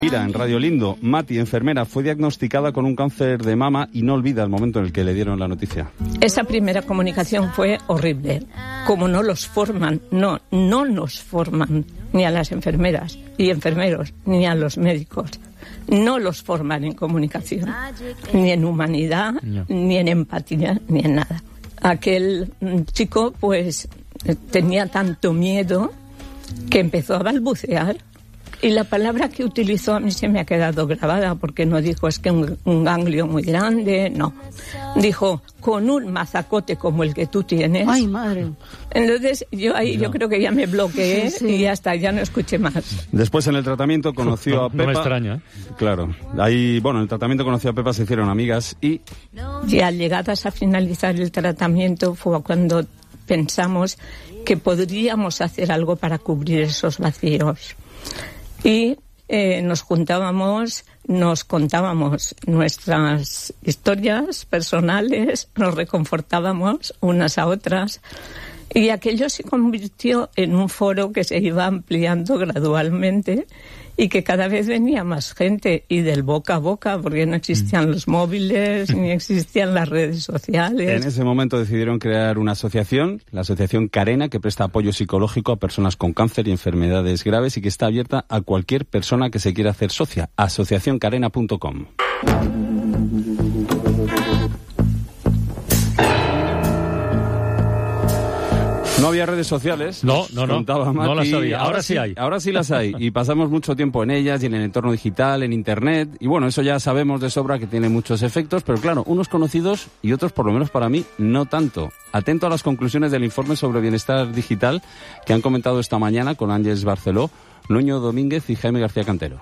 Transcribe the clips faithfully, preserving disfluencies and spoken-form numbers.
Mira, en Radio Lindo, Mati, enfermera, fue diagnosticada con un cáncer de mama y no olvida el momento en el que le dieron la noticia. Esa primera comunicación fue horrible. Como no los forman, no, no nos forman ni a las enfermeras y enfermeros, ni a los médicos. No los forman en comunicación, ni en humanidad, no. ni en empatía, ni en nada. Aquel chico, pues, tenía tanto miedo que empezó a balbucear. Y la palabra que utilizó a mí se me ha quedado grabada, porque no dijo es que un, un ganglio muy grande, no. Dijo, con un mazacote como el que tú tienes. ¡Ay, madre! Entonces, yo ahí no. yo creo que ya me bloqueé sí, sí. y hasta ya no escuché más. Después, en el tratamiento, conoció no, a Pepa. No me extraña, ¿eh? Claro. Ahí, bueno, en el tratamiento conoció a Pepa, se hicieron amigas y... Ya llegadas a finalizar el tratamiento fue cuando pensamos que podríamos hacer algo para cubrir esos vacíos. Y eh, nos juntábamos, nos contábamos nuestras historias personales, nos reconfortábamos unas a otras y aquello se convirtió en un foro que se iba ampliando gradualmente y que cada vez venía más gente y del boca a boca, porque no existían los móviles ni existían las redes sociales. En ese momento decidieron crear una asociación, la Asociación Carena, que presta apoyo psicológico a personas con cáncer y enfermedades graves y que está abierta a cualquier persona que se quiera hacer socia. asociación carena punto com. No había redes sociales. No, no, no. Mati, no las había. Ahora, ahora sí hay. Ahora sí las hay. Y pasamos mucho tiempo en ellas y en el entorno digital, en Internet. Y bueno, eso ya sabemos de sobra que tiene muchos efectos. Pero claro, unos conocidos y otros, por lo menos para mí, no tanto. Atento a las conclusiones del informe sobre bienestar digital que han comentado esta mañana con Ángeles Barceló, Nuño Domínguez y Jaime García Cantero.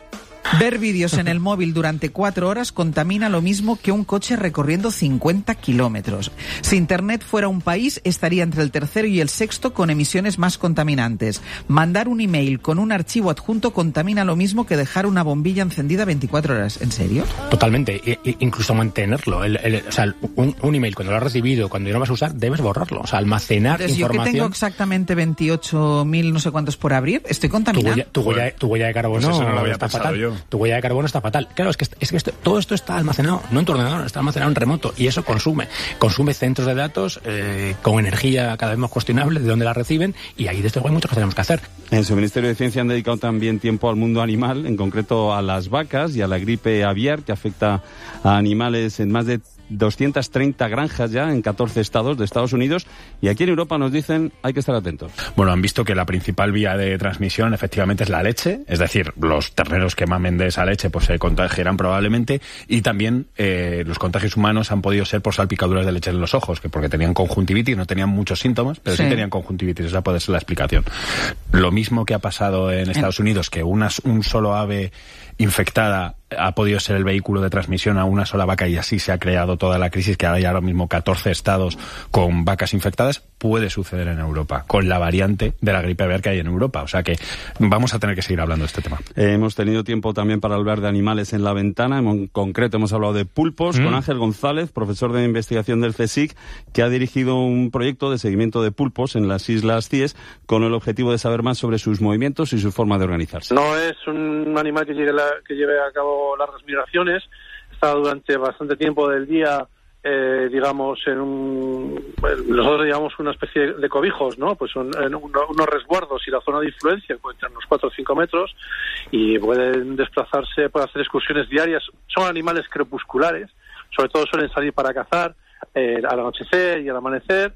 Ver vídeos en el móvil durante cuatro horas contamina lo mismo que un coche recorriendo cincuenta kilómetros. Si Internet fuera un país, estaría entre el tercero y el sexto con emisiones más contaminantes. Mandar un email con un archivo adjunto contamina lo mismo que dejar una bombilla encendida veinticuatro horas. ¿En serio? Totalmente. I- incluso mantenerlo. El, el, o sea, un, un email, cuando lo has recibido, cuando ya lo vas a usar, debes borrarlo. O sea, almacenar Entonces, información. Yo que tengo exactamente veintiocho mil no sé cuántos por abrir, estoy contaminando. Tu huella, tu huella, tu huella de carbono pues eso no lo había está pensado fatal. yo. Tu huella de carbono está fatal. Claro, es que, es que esto, todo esto está almacenado, no en tu ordenador, está almacenado en remoto y eso consume. Consume centros de datos eh, con energía cada vez más cuestionable de dónde la reciben y ahí desde luego hay mucho que tenemos que hacer. En su Ministerio de Ciencia han dedicado también tiempo al mundo animal, en concreto a las vacas y a la gripe aviar que afecta a animales en más de doscientas treinta granjas ya en catorce estados de Estados Unidos y aquí en Europa nos dicen hay que estar atentos. Bueno, han visto que la principal vía de transmisión efectivamente es la leche, es decir, los terneros que mamen de esa leche pues se contagiarán probablemente y también eh, los contagios humanos han podido ser por salpicaduras de leche en los ojos, que porque tenían conjuntivitis, no tenían muchos síntomas, pero sí, sí tenían conjuntivitis, esa puede ser la explicación. Lo mismo que ha pasado en Estados Unidos, que una, un solo ave infectada ha podido ser el vehículo de transmisión a una sola vaca y así se ha creado toda la crisis, que hay ahora mismo catorce estados con vacas infectadas, puede suceder en Europa, con la variante de la gripe aviar que hay en Europa. O sea que vamos a tener que seguir hablando de este tema. Eh, hemos tenido tiempo también para hablar de animales en la ventana, en concreto hemos hablado de pulpos, mm. con Ángel González, profesor de investigación del CSIC, que ha dirigido un proyecto de seguimiento de pulpos en las Islas Cíes con el objetivo de saber más sobre sus movimientos y su forma de organizarse. No es un animal que lleve, la, que lleve a cabo largas migraciones, está durante bastante tiempo del día, eh, digamos, en un, bueno, nosotros llamamos una especie de cobijos, ¿no? Pues un, en un, unos resguardos y la zona de influencia encuentra unos cuatro o cinco metros y pueden desplazarse, pueden hacer excursiones diarias. Son animales crepusculares, sobre todo suelen salir para cazar eh, al anochecer y al amanecer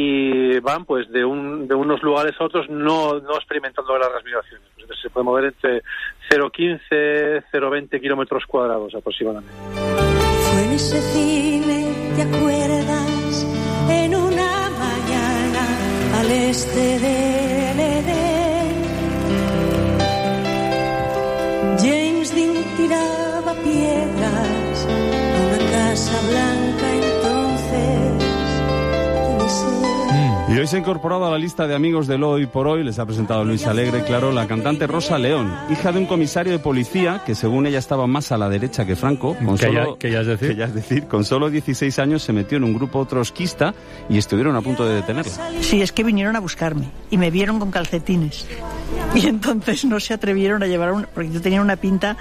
y van pues de un de unos lugares a otros no no experimentando largas migraciones. Entonces se puede mover entre cero coma quince, cero coma veinte kilómetros cuadrados aproximadamente. Fue en ese cine, ¿te acuerdas? En una mañana al este del Edén, James Dean tiraba piedras a una casa blanca entonces. Y hoy se ha incorporado a la lista de amigos del Hoy por Hoy, les ha presentado Luis Alegre, claro, la cantante Rosa León, hija de un comisario de policía que según ella estaba más a la derecha que Franco. Con ¿Qué solo, ya, ¿qué ya es decir? Que ya es decir, con solo dieciséis años se metió en un grupo trotskista y estuvieron a punto de detenerla. Sí, es que vinieron a buscarme y me vieron con calcetines. Y entonces no se atrevieron a llevar un, porque yo tenía una pinta